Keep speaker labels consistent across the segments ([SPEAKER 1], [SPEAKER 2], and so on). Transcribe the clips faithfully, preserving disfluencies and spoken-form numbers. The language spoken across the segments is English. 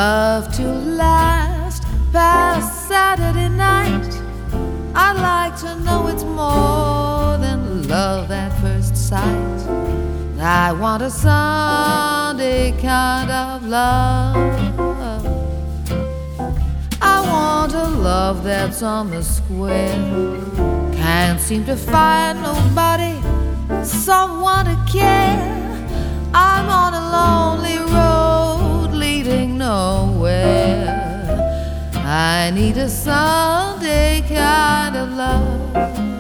[SPEAKER 1] love to last past Saturday night. I'd like to know it's more than love at first sight. I want a Sunday kind of love. I want a love that's on the square. Can't seem to find nobody, someone to care. I'm on a lonely road leading nowhere. I need a Sunday kind of love.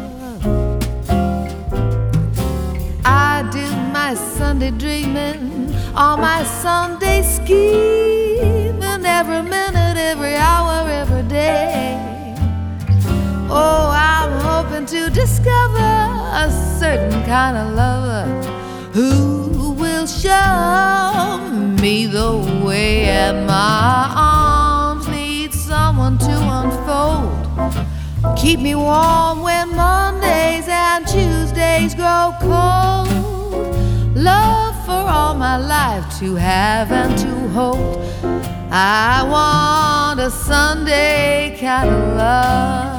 [SPEAKER 1] I do my Sunday dreaming, all my Sunday scheming, every minute, every hour, every day. Oh, I'm hoping to discover a certain kind of lover who will show me the way, and my arms need someone to unfold. Keep me warm when Mondays and Tuesdays grow cold. Love for all my life to have and to hold. I want a Sunday kind of love.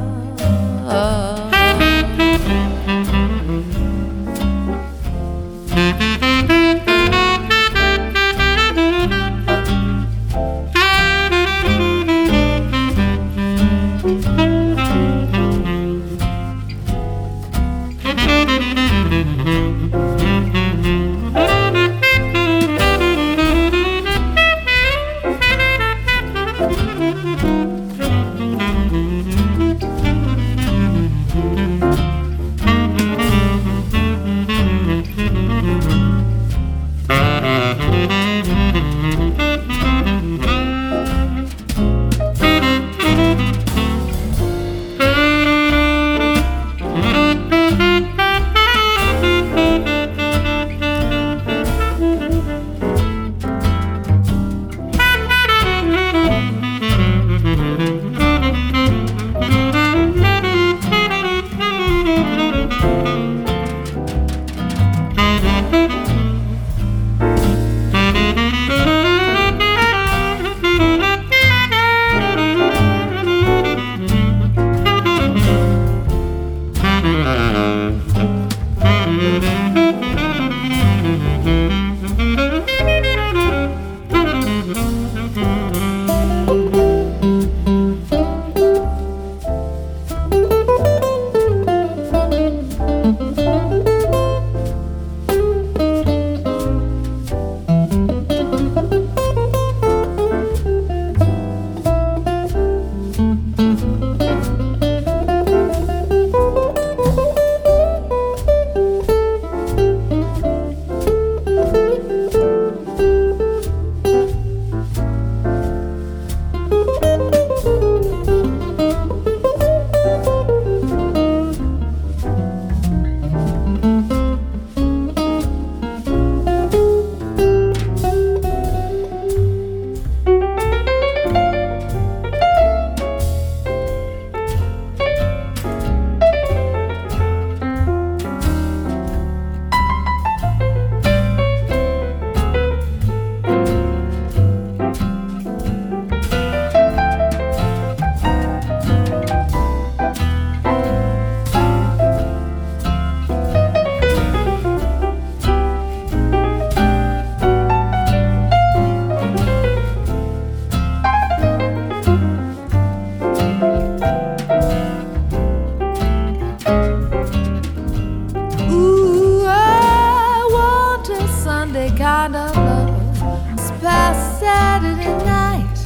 [SPEAKER 1] Kind of love, it's past Saturday night.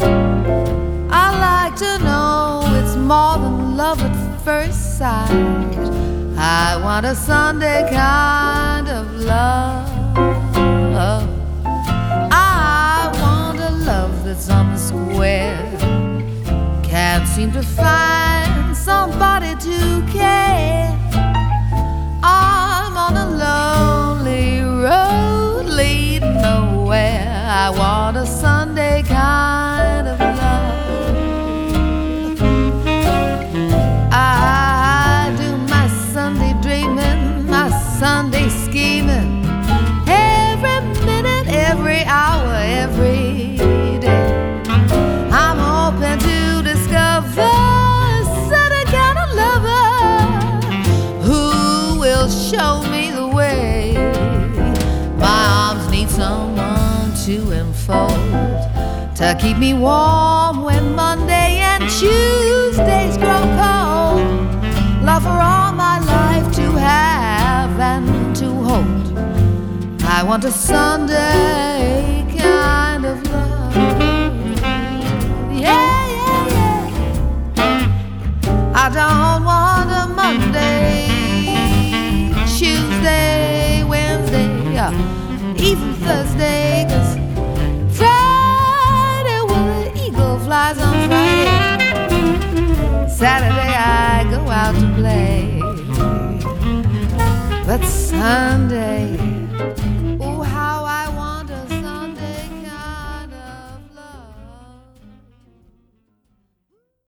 [SPEAKER 1] I like to know it's more than love at first sight. I want a Sunday kind of love. I want a love that's on the square. Can't seem to find somebody to care. I'm on a lonely road leading nowhere. I want a Sunday kind of love. I do my Sunday dreaming, my Sunday scheming, every minute, every hour, every day. to keep me warm when Monday and Tuesdays grow cold. Love for all my life to have and to hold. I want a Sunday kind of love. Yeah, yeah, yeah. I don't want a Monday, Tuesday, Wednesday, uh, even Thursday, 'cause Friday, well, the eagle flies on Friday. Saturday I go out to play, but Sunday